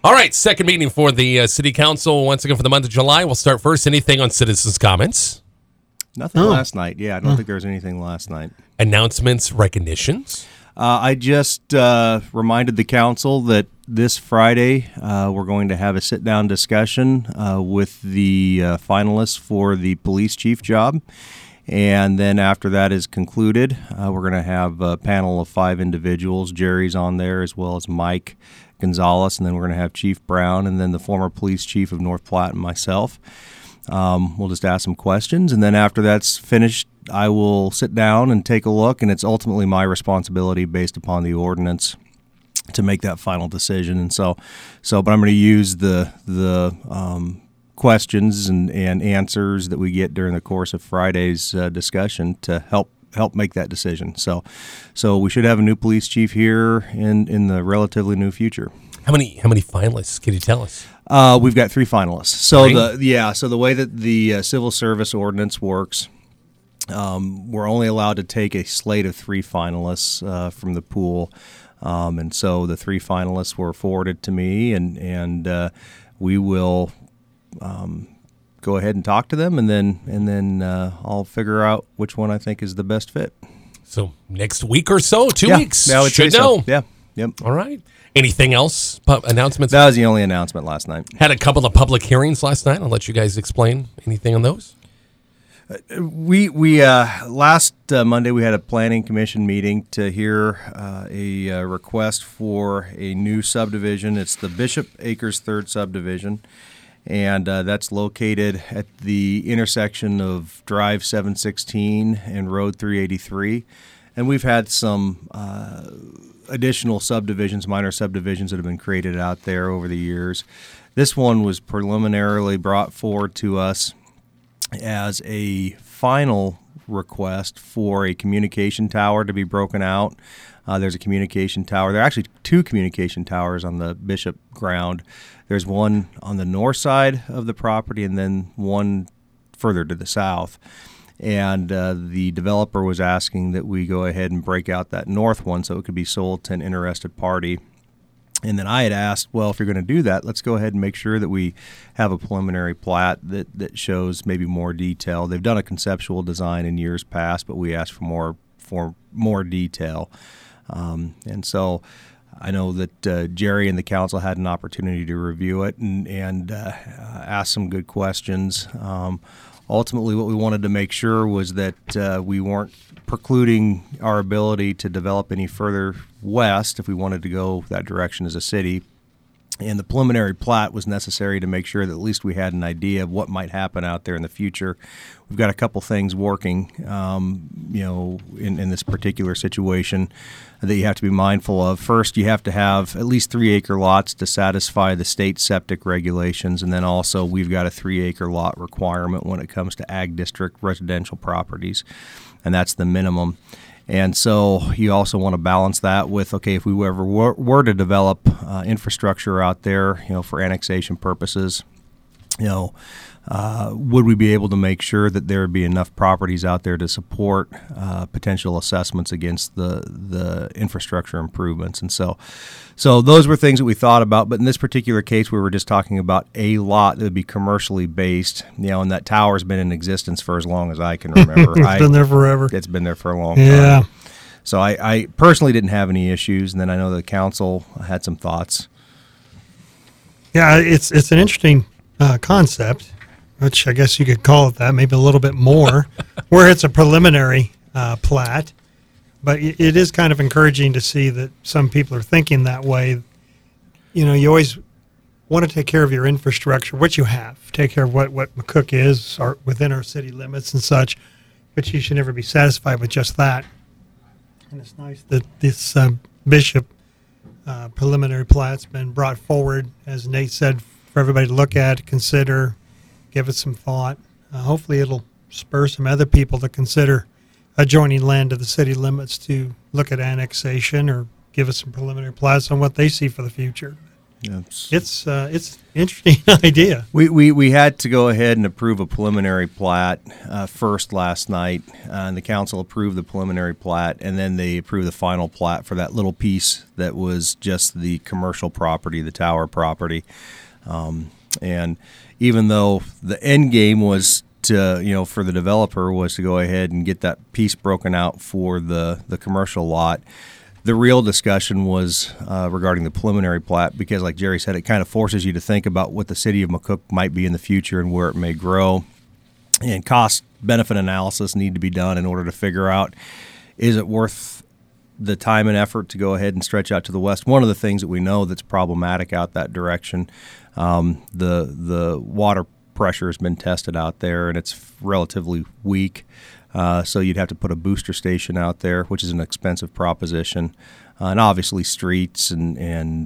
All right, second meeting for the City Council once again for the month of July. We'll start first. Anything on citizens' comments? Nothing last night. Yeah, I don't think there was anything last night. Announcements, recognitions? I just reminded the council that this Friday we're going to have a sit-down discussion with the finalists for the police chief job. And then after that is concluded, we're going to have a panel of 5 individuals. Jerry's on there as well as Mike Gonzalez. And then we're going to have Chief Brown and then the former police chief of North Platte and myself. We'll just ask some questions. And then after that's finished, I will sit down and take a look. And it's ultimately my responsibility based upon the ordinance to make that final decision. And but I'm going to use the questions and answers that we get during the course of Friday's discussion to help make that decision. So we should have a new police chief here in the relatively new future. How many finalists? Can you tell us? We've got 3 finalists. So the way that the civil service ordinance works, we're only allowed to take a slate of 3 finalists from the pool. And so the 3 finalists were forwarded to me, and we will go ahead and talk to them, and then I'll figure out which one I think is the best fit. So next week or so, 2 weeks. Yeah, I would say know. So. Yeah. Yep. All right. Anything else? Announcements? That was the only announcement last night. Had a couple of public hearings last night. I'll let you guys explain anything on those. We last Monday we had a planning commission meeting to hear a request for a new subdivision. It's the Bishop Acres 3rd subdivision, and that's located at the intersection of Drive 716 and Road 383. And we've had some additional subdivisions, minor subdivisions that have been created out there over the years. This one was preliminarily brought forward to us as a final request for a communication tower to be broken out. There's a communication tower. There are actually 2 communication towers on the Bishop ground. There's one on the north side of the property and then one further to the south. And the developer was asking that we go ahead and break out that north one so it could be sold to an interested party. And then I had asked, well, if you're going to do that, let's go ahead and make sure that we have a preliminary plat that shows maybe more detail. They've done a conceptual design in years past, but we asked for more detail. And so I know that Jerry and the council had an opportunity to review it and ask some good questions. Ultimately, what we wanted to make sure was that we weren't precluding our ability to develop any further west if we wanted to go that direction as a city. And the preliminary plat was necessary to make sure that at least we had an idea of what might happen out there in the future. We've got a couple things working, in this particular situation that you have to be mindful of. First, you have to have at least 3-acre lots to satisfy the state septic regulations, and then also we've got a 3-acre lot requirement when it comes to ag district residential properties, and that's the minimum. And so you also want to balance that with, okay, if we ever were to develop infrastructure out there, for annexation purposes, would we be able to make sure that there would be enough properties out there to support potential assessments against the infrastructure improvements? And so those were things that we thought about. But in this particular case, we were just talking about a lot that would be commercially based, and that tower's been in existence for as long as I can remember. It's been there forever. It's been there for a long time. So I personally didn't have any issues, and then I know the council had some thoughts. Yeah, it's an interesting concept, which I guess you could call it that, maybe a little bit more, where it's a preliminary plat. But it is kind of encouraging to see that some people are thinking that way. You always want to take care of your infrastructure, what you have, take care of what McCook is within our city limits and such, but you should never be satisfied with just that. And it's nice that this Bishop preliminary plat's been brought forward, as Nate said, for everybody to look at, consider, give it some thought. Hopefully it'll spur some other people to consider adjoining land to the city limits to look at annexation or give us some preliminary plats on what they see for the future. It's interesting idea. We had to go ahead and approve a preliminary plat first last night, and the council approved the preliminary plat, and then they approved the final plat for that little piece that was just the commercial property, the tower property. And even though the end game was to, for the developer was to go ahead and get that piece broken out for the commercial lot, the real discussion was regarding the preliminary plat, because like Jerry said, it kind of forces you to think about what the city of McCook might be in the future and where it may grow. And cost-benefit analysis need to be done in order to figure out, is it worth the time and effort to go ahead and stretch out to the west? One of the things that we know that's problematic out that direction, the water pressure has been tested out there, and it's relatively weak. So you'd have to put a booster station out there, which is an expensive proposition, and obviously streets and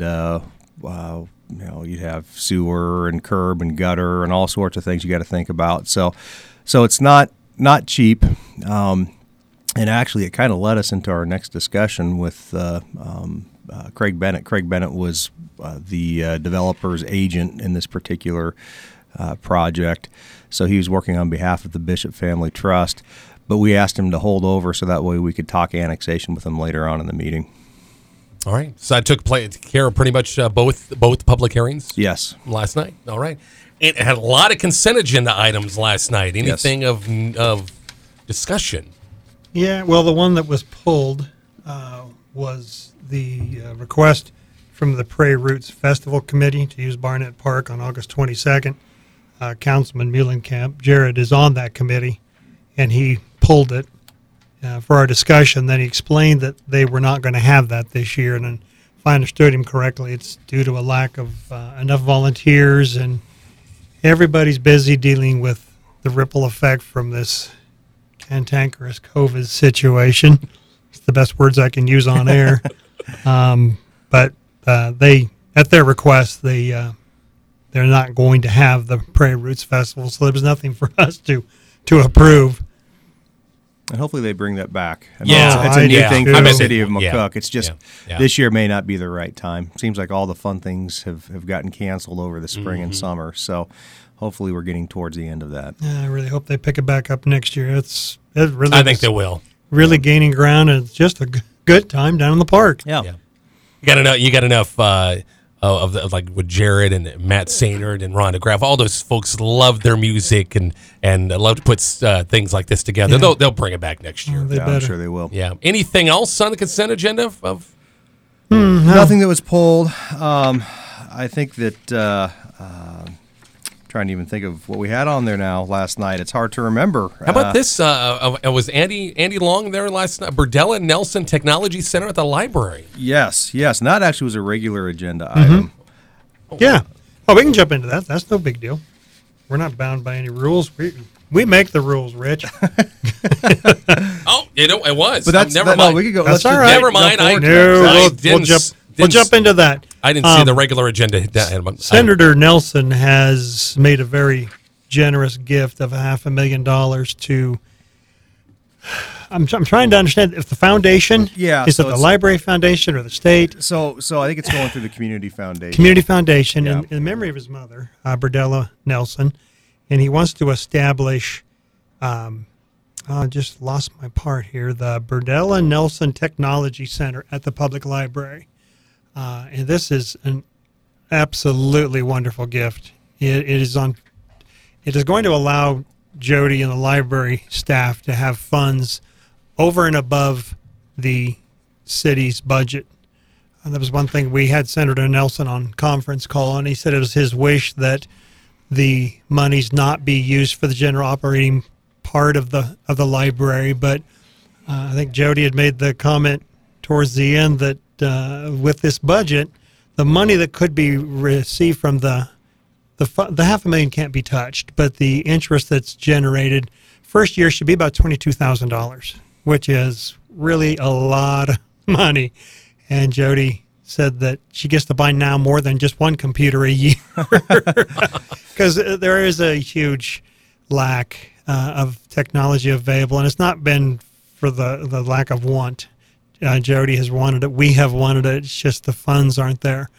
you'd have sewer and curb and gutter and all sorts of things you got to think about. So it's not cheap, and actually it kind of led us into our next discussion with Craig Bennett. Craig Bennett was the developer's agent in this particular project, so he was working on behalf of the Bishop Family Trust. But we asked him to hold over so that way we could talk annexation with him later on in the meeting. All right. So I took care of pretty much both public hearings? Yes. Last night? All right. It had a lot of consent agenda items last night. Anything of discussion? Yeah, well, the one that was pulled was the request from the Prairie Roots Festival Committee to use Barnett Park on August 22nd. Councilman Muhlenkamp, Jared, is on that committee, and he pulled it for our discussion. Then he explained that they were not going to have that this year, and if I understood him correctly, it's due to a lack of enough volunteers, and everybody's busy dealing with the ripple effect from this cantankerous COVID situation. It's the best words I can use on air. But they, at their request, they're not going to have the Prairie Roots Festival, so there was nothing for us to approve. And hopefully they bring that back. Yeah, it's a new thing for the city of McCook. Yeah. It's just this year may not be the right time. Seems like all the fun things have gotten canceled over the spring and summer. So hopefully we're getting towards the end of that. Yeah, I really hope they pick it back up next year. I think they will. Really gaining ground, and it's just a good time down in the park. Yeah. You got enough of like with Jared and Matt Sainert and Rhonda Graff. All those folks love their music and love to put things like this together. Yeah. They'll bring it back next year. I'm sure they will. Yeah. Anything else on the consent agenda? Nothing that was pulled. I think that trying to even think of what we had on there now last night. It's hard to remember. How about this? Was Andy Long there last night? Burdella Nelson Technology Center at the library. Yes. And that actually was a regular agenda item. Yeah. Oh, we can jump into that. That's no big deal. We're not bound by any rules. We make the rules, Rich. Oh, it was. But that's never mind. No, we could go. That's all right. Never mind. We'll jump into that. I didn't see the regular agenda. Senator Nelson has made a very generous gift of $500,000 to. I'm trying to understand if the foundation. Yeah, is it the library foundation or the state? So I think it's going through the community foundation. Community foundation, Yeah. in memory of his mother, Burdella Nelson, and he wants to establish. I just lost my part here. The Burdella Nelson Technology Center at the public library. And this is an absolutely wonderful gift. It is going to allow Jody and the library staff to have funds over and above the city's budget. And that was one thing we had Senator Nelson on conference call, and he said it was his wish that the monies not be used for the general operating part of the library. But I think Jody had made the comment towards the end that with this budget, the money that could be received from the $500,000 can't be touched, but the interest that's generated first year should be about $22,000, which is really a lot of money. And Jody said that she gets to buy now more than just one computer a year because there is a huge lack of technology available, and it's not been for the lack of want. Jody has wanted it. We have wanted it. It's just the funds aren't there.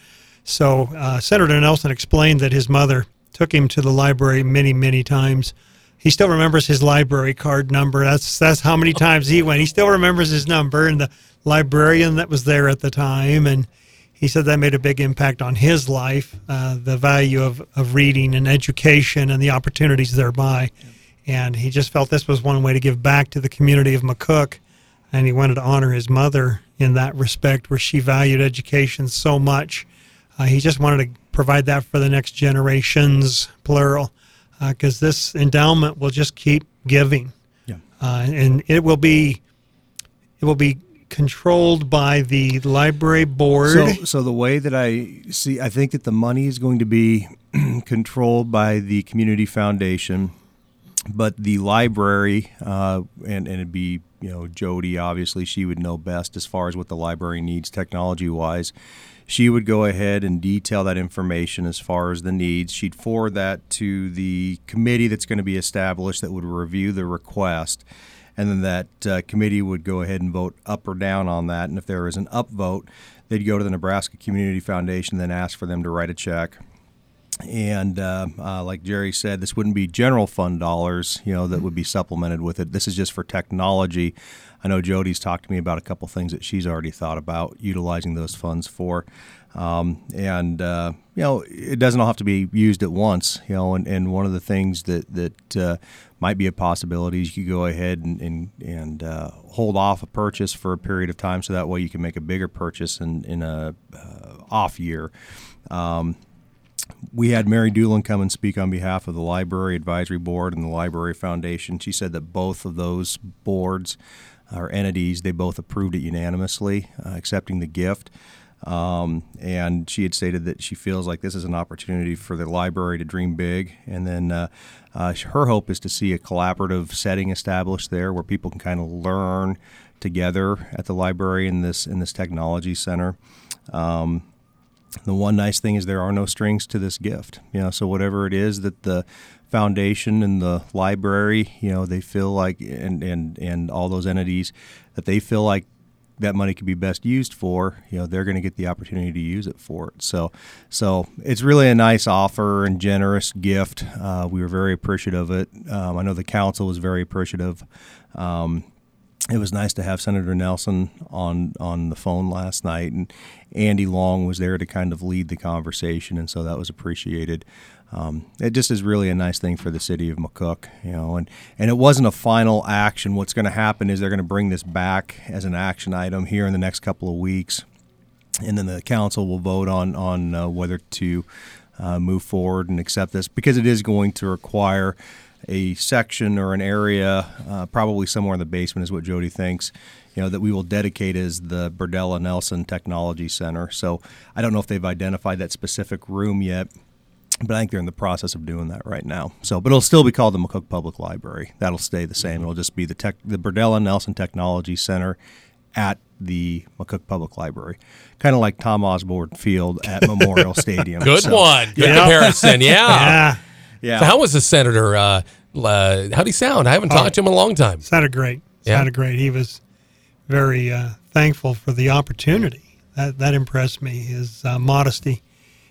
So Senator Nelson explained that his mother took him to the library many, many times. He still remembers his library card number. That's how many times he went. He still remembers his number and the librarian that was there at the time. And he said that made a big impact on his life, the value of reading and education and the opportunities thereby. And he just felt this was one way to give back to the community of McCook. And he wanted to honor his mother in that respect, where she valued education so much. He just wanted to provide that for the next generations, plural, because this endowment will just keep giving. Yeah. And it will be controlled by the library board. So the way that I see, I think that the money is going to be controlled by the community foundation, but the library, and it'd be, Jody, obviously, she would know best as far as what the library needs technology-wise. She would go ahead and detail that information as far as the needs. She'd forward that to the committee that's going to be established that would review the request, and then that committee would go ahead and vote up or down on that. And if there is an up vote, they'd go to the Nebraska Community Foundation, then ask for them to write a check. And like Jerry said, this wouldn't be general fund dollars, that would be supplemented with it. This is just for technology. I know Jody's talked to me about a couple things that she's already thought about utilizing those funds for. It doesn't all have to be used at once, and one of the things that might be a possibility is you could go ahead and hold off a purchase for a period of time, so that way you can make a bigger purchase in a off year. We had Mary Doolin come and speak on behalf of the Library Advisory Board and the Library Foundation. She said that both of those boards or entities, they both approved it unanimously, accepting the gift. And she had stated that she feels like this is an opportunity for the library to dream big. And then her hope is to see a collaborative setting established there where people can kind of learn together at the library in this technology center. The one nice thing is there are no strings to this gift, so whatever it is that the foundation and the library, they feel like, and all those entities that they feel like that money could be best used for, they're going to get the opportunity to use it for it. So it's really a nice offer and generous gift. We were very appreciative of it. I know the council was very appreciative. It was nice to have Senator Nelson on the phone last night, and Andy Long was there to kind of lead the conversation, and so that was appreciated. It just is really a nice thing for the city of McCook, and it wasn't a final action. What's going to happen is they're going to bring this back as an action item here in the next couple of weeks, and then the council will vote on whether to move forward and accept this, because it is going to require a section or an area, probably somewhere in the basement is what Jody thinks, that we will dedicate as the Berdella Nelson Technology Center. So I don't know if they've identified that specific room yet, but I think they're in the process of doing that right now. So, but it'll still be called the McCook Public Library. That'll stay the same. It'll just be the Berdella Nelson Technology Center at the McCook Public Library, kind of like Tom Osborne Field at Memorial Stadium. Good one. Good comparison. Yeah. Yeah. So how was the senator? How'd he sound? I haven't talked to him in a long time. Sounded great. Sounded great. He was very thankful for the opportunity. That impressed me, his modesty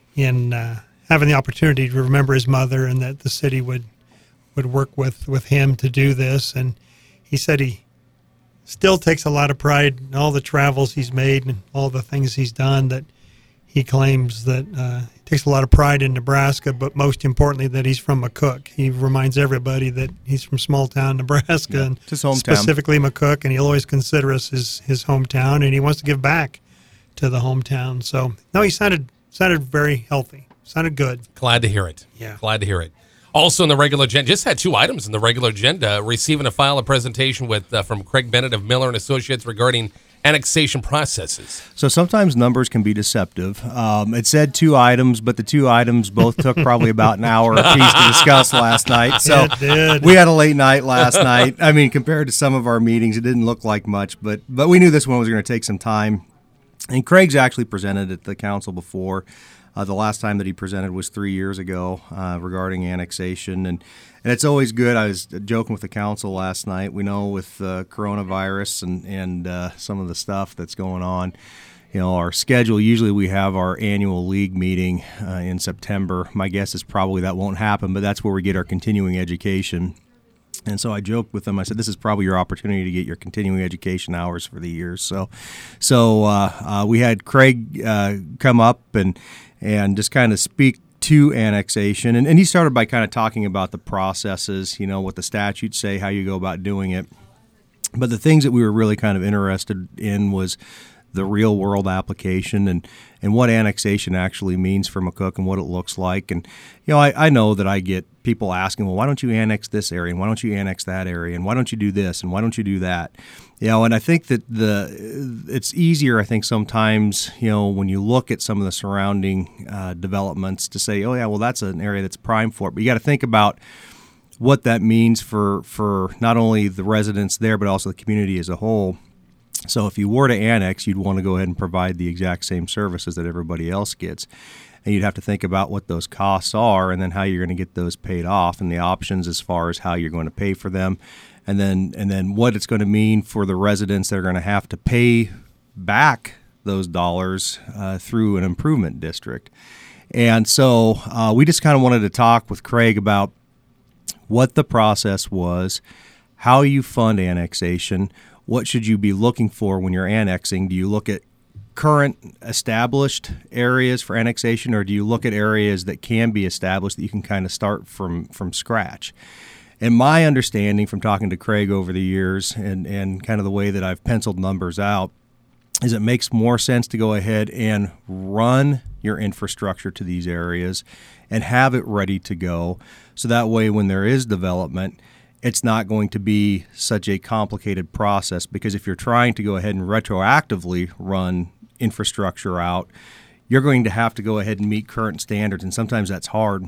in having the opportunity to remember his mother, and that the city would work with him to do this. And he said he still takes a lot of pride in all the travels he's made and all the things he's done, that he claims that he takes a lot of pride in Nebraska, but most importantly that he's from McCook. He reminds everybody that he's from small town Nebraska, and his hometown, specifically McCook, and he'll always consider us his hometown, and he wants to give back to the hometown. So, no, he sounded very healthy. Sounded good. Glad to hear it. Yeah. Glad to hear it. Also in the regular agenda, just had 2 items in the regular agenda. Receiving a file, a presentation from Craig Bennett of Miller & Associates regarding annexation processes. So sometimes numbers can be deceptive. It said 2 items, but the 2 items both took probably about an hour apiece to discuss last night. So It did. we had a late night last night. I mean, compared to some of our meetings, it didn't look like much, but we knew this one was going to take some time. And Craig's actually presented at the council before. The last time that he presented was 3 years ago regarding annexation, and it's always good. I was joking with the council last night. We know with coronavirus and some of the stuff that's going on, our schedule, usually we have our annual league meeting in September. My guess is probably that won't happen, but that's where we get our continuing education. And so I joked with them. I said, "This is probably your opportunity to get your continuing education hours for the year." So we had Craig come up and just kind of speak to annexation, and he started by kind of talking about the processes, what the statutes say, how you go about doing it. But the things that we were really kind of interested in was the real world application and what annexation actually means for McCook and what it looks like. And, I know that I get people asking, well, why don't you annex this area? And why don't you annex that area? And why don't you do this? And why don't you do that? And I think that it's easier, I think, sometimes, when you look at some of the surrounding developments to say, oh, yeah, well, that's an area that's prime for it. But you got to think about what that means for not only the residents there, but also the community as a whole. So if you were to annex, you'd want to go ahead and provide the exact same services that everybody else gets. And you'd have to think about what those costs are and then how you're going to get those paid off and the options as far as how you're going to pay for them. And then what it's going to mean for the residents that are going to have to pay back those dollars through an improvement district. And so we just kind of wanted to talk with Craig about what the process was, how you fund annexation, what should you be looking for when you're annexing? Do you look at current established areas for annexation, or do you look at areas that can be established that you can kind of start from scratch? And my understanding from talking to Craig over the years and kind of the way that I've penciled numbers out is it makes more sense to go ahead and run your infrastructure to these areas and have it ready to go. So that way when there is development, it's not going to be such a complicated process, because if you're trying to go ahead and retroactively run infrastructure out, you're going to have to go ahead and meet current standards, and sometimes that's hard.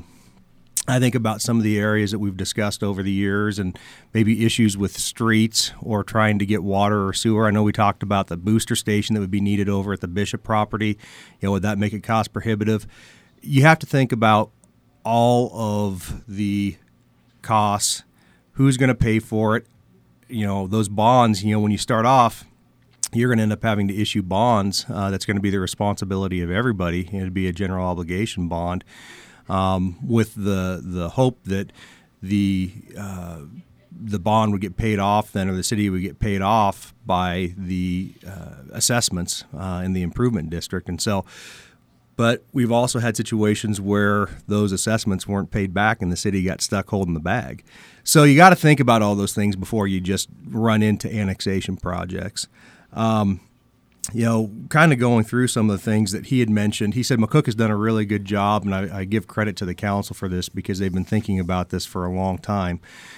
I think about some of the areas that we've discussed over the years and maybe issues with streets or trying to get water or sewer. I know we talked about the booster station that would be needed over at the Bishop property. Would that make it cost prohibitive? You have to think about all of the costs. Who's going to pay for it? Those bonds, when you start off, you're going to end up having to issue bonds. That's going to be the responsibility of everybody. It'd be a general obligation bond with the hope that the bond would get paid off then, or the city would get paid off by the assessments in the improvement district. And so, but we've also had situations where those assessments weren't paid back and the city got stuck holding the bag. So you got to think about all those things before you just run into annexation projects. Kind of going through some of the things that he had mentioned. He said McCook has done a really good job, and I give credit to the council for this because they've been thinking about this for a long time.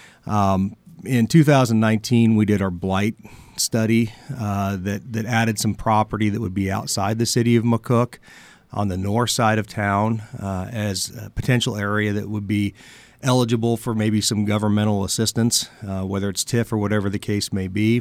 In 2019, we did our blight study that added some property that would be outside the city of McCook on the north side of town as a potential area that would be eligible for maybe some governmental assistance, whether it's TIF or whatever the case may be.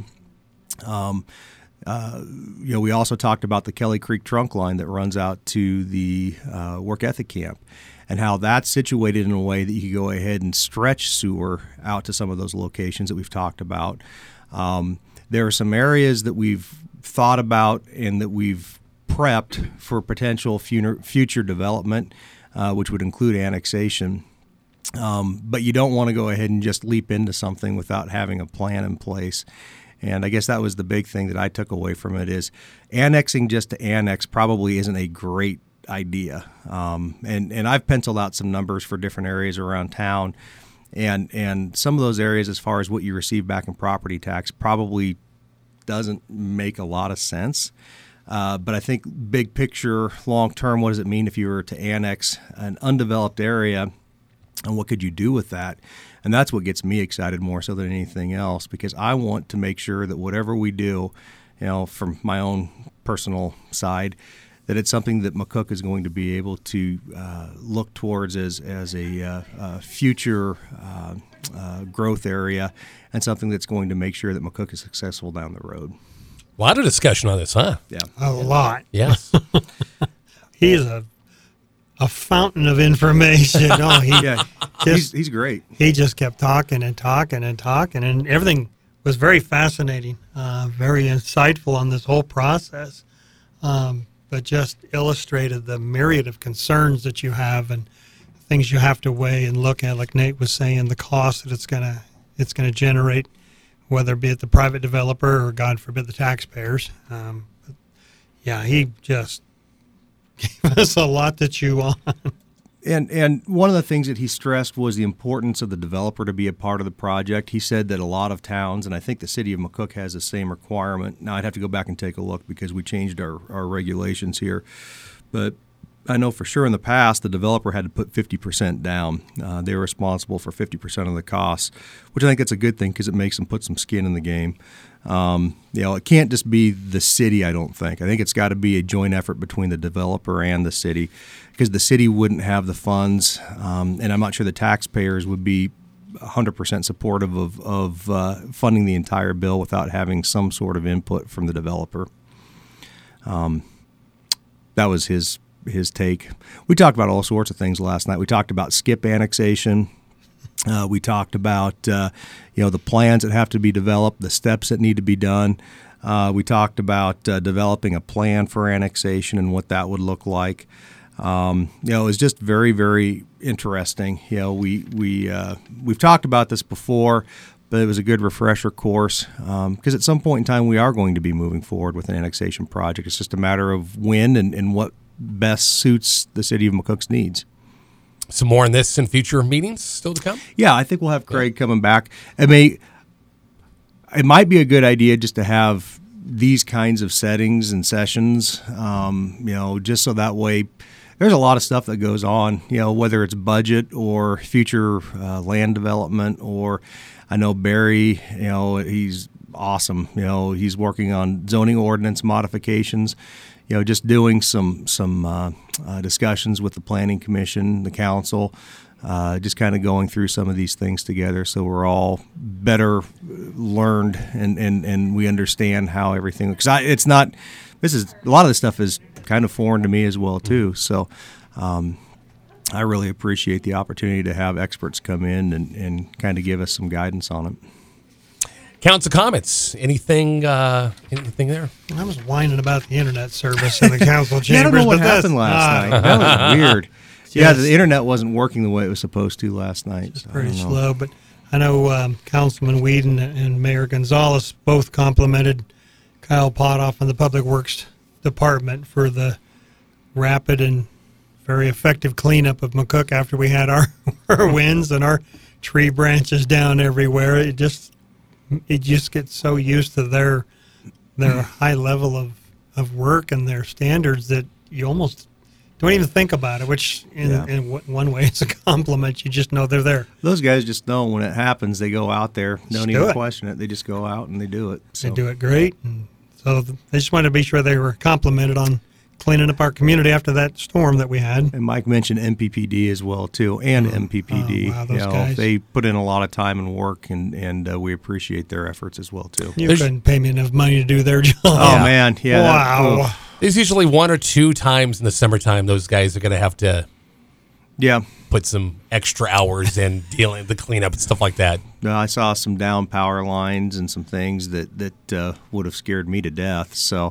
We also talked about the Kelly Creek trunk line that runs out to the work ethic camp and how that's situated in a way that you could go ahead and stretch sewer out to some of those locations that we've talked about. There are some areas that we've thought about and that we've prepped for potential future development, which would include annexation. But you don't want to go ahead and just leap into something without having a plan in place. And I guess that was the big thing that I took away from it is annexing just to annex probably isn't a great idea. And I've penciled out some numbers for different areas around town. And some of those areas, as far as what you receive back in property tax, probably doesn't make a lot of sense. But I think big picture, long term, what does it mean if you were to annex an undeveloped area, and what could you do with that? And that's what gets me excited more so than anything else, because I want to make sure that whatever we do, from my own personal side, that it's something that McCook is going to be able to look towards as a future growth area, and something that's going to make sure that McCook is successful down the road. A lot of discussion on this, huh? Yeah. A lot. Yes. He's a fountain of information. Oh, he's great. He just kept talking and talking and talking, and everything was very fascinating, very insightful on this whole process. but just illustrated the myriad of concerns that you have and things you have to weigh and look at. Like Nate was saying, the cost that it's gonna generate, whether it be it the private developer or, God forbid, the taxpayers. But yeah, he just gave us a lot to chew on. And one of the things that he stressed was the importance of the developer to be a part of the project. He said that a lot of towns, and I think the city of McCook has the same requirement. Now, I'd have to go back and take a look because we changed our regulations here. But I know for sure in the past the developer had to put 50% down. They were responsible for 50% of the costs, which I think that's a good thing because it makes them put some skin in the game. It can't just be the city, I don't think. I think it's got to be a joint effort between the developer and the city because the city wouldn't have the funds, and I'm not sure the taxpayers would be 100% supportive of funding the entire bill without having some sort of input from the developer. That was his take. We talked about all sorts of things last night. We talked about skip annexation. We talked about the plans that have to be developed, the steps that need to be done. We talked about developing a plan for annexation and what that would look like. It was just very, very interesting. We've talked about this before, but it was a good refresher course because at some point in time we are going to be moving forward with an annexation project. It's just a matter of when and what best suits the city of McCook's needs. Some more on this in future meetings still to come? Yeah, I think we'll have Craig coming back. It might be a good idea just to have these kinds of settings and sessions, just so that way there's a lot of stuff that goes on, whether it's budget or future land development, or I know Barry, he's awesome. He's working on zoning ordinance modifications, just doing some discussions with the Planning Commission, the council, just kind of going through some of these things together so we're all better learned and we understand how everything, because a lot of this stuff is kind of foreign to me as well too. So I really appreciate the opportunity to have experts come in and kind of give us some guidance on it. Council comments. Anything there? I was whining about the internet service in the council chambers. I don't know what happened last night. That was weird. Yeah, the internet wasn't working the way it was supposed to last night. It's pretty slow, but I know Councilman Whedon and Mayor Gonzalez both complimented Kyle Potoff and the Public Works Department for the rapid and very effective cleanup of McCook after we had our winds and our tree branches down everywhere. It just gets so used to their high level of work and their standards that you almost don't even think about it, which in one way it's a compliment. You just know they're there. Those guys just know when it happens, they go out there, don't even question it. They just go out and they do it. So. They do it great. And so they just wanted to be sure they were complimented on cleaning up our community after that storm that we had. And Mike mentioned MPPD as well, too, and MPPD. Wow, those guys. They put in a lot of time and work, and we appreciate their efforts as well, too. You couldn't pay me enough money to do their job. Oh, man. Yeah. Wow. There's usually one or two times in the summertime those guys are going to have to put some extra hours in dealing the cleanup and stuff like that. I saw some down power lines and some things that would have scared me to death. So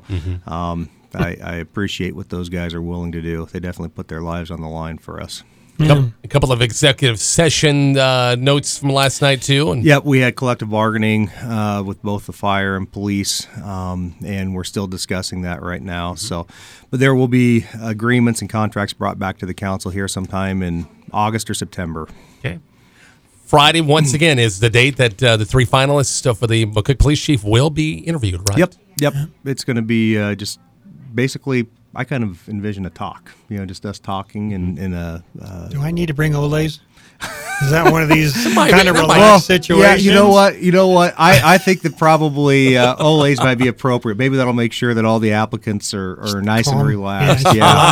I appreciate what those guys are willing to do. They definitely put their lives on the line for us. A couple of executive session notes from last night, too. Yep, we had collective bargaining with both the fire and police, and we're still discussing that right now. So, but there will be agreements and contracts brought back to the council here sometime in August or September. Okay. Friday, once again, is the date that the three finalists for the McCook Police Chief will be interviewed, right? Yep. It's going to be just basically, I kind of envision a talk, just us talking and Do I need to bring Olays? Is that one of these kind of relaxed situations? Yeah, you know what? I think that probably Olays might be appropriate. Maybe that'll make sure that all the applicants are nice and relaxed.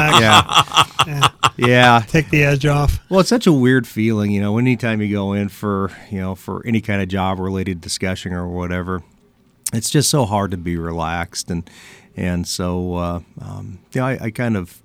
Yeah. Take the edge off. Well, it's such a weird feeling, anytime you go in for any kind of job related discussion or whatever. It's just so hard to be relaxed and so I kind of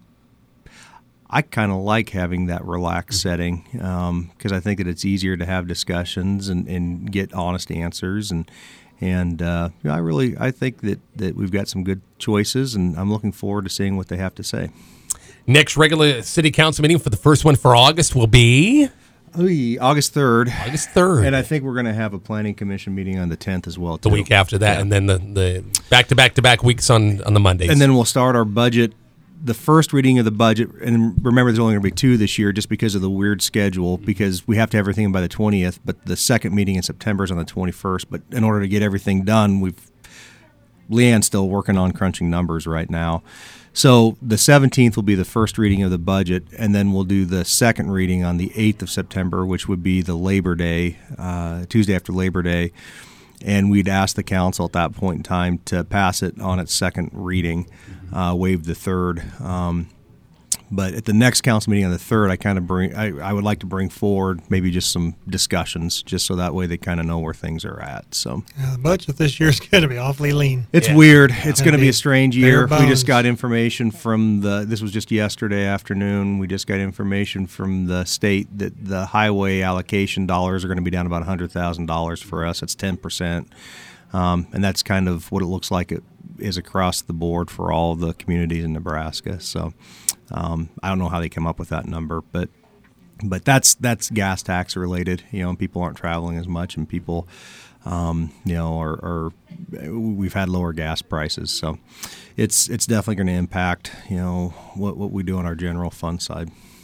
like having that relaxed setting because I think that it's easier to have discussions and get honest answers And I think that we've got some good choices, and I'm looking forward to seeing what they have to say. Next regular city council meeting for the first one for August will be August 3rd. August 3rd. And I think we're going to have a planning commission meeting on the 10th as well, the week after that, and then the back-to-back weeks on the Mondays. And then we'll start our budget, the first reading of the budget. And remember, there's only going to be 2 this year just because of the weird schedule, because we have to have everything by the 20th, but the second meeting in September is on the 21st. But in order to get everything done, Leanne's still working on crunching numbers right now. So the 17th will be the first reading of the budget, and then we'll do the second reading on the 8th of September, which would be the Labor Day, Tuesday after Labor Day. And we'd ask the council at that point in time to pass it on its second reading, waive the third. But at the next council meeting on the 3rd, I would like to bring forward maybe just some discussions, just so that way they kind of know where things are at. So the budget this year is going to be awfully lean. It's weird. It's going to be a strange year. bare We just bones. got information from this was just yesterday afternoon. We just got information from the state that the highway allocation dollars are going to be down about $100,000 for us. That's 10%. And that's kind of what it looks like it is across the board for all the communities in Nebraska. So I don't know how they come up with that number, but that's gas tax related, and people aren't traveling as much, and people, we've had lower gas prices. So it's definitely going to impact, what we do on our general fund side.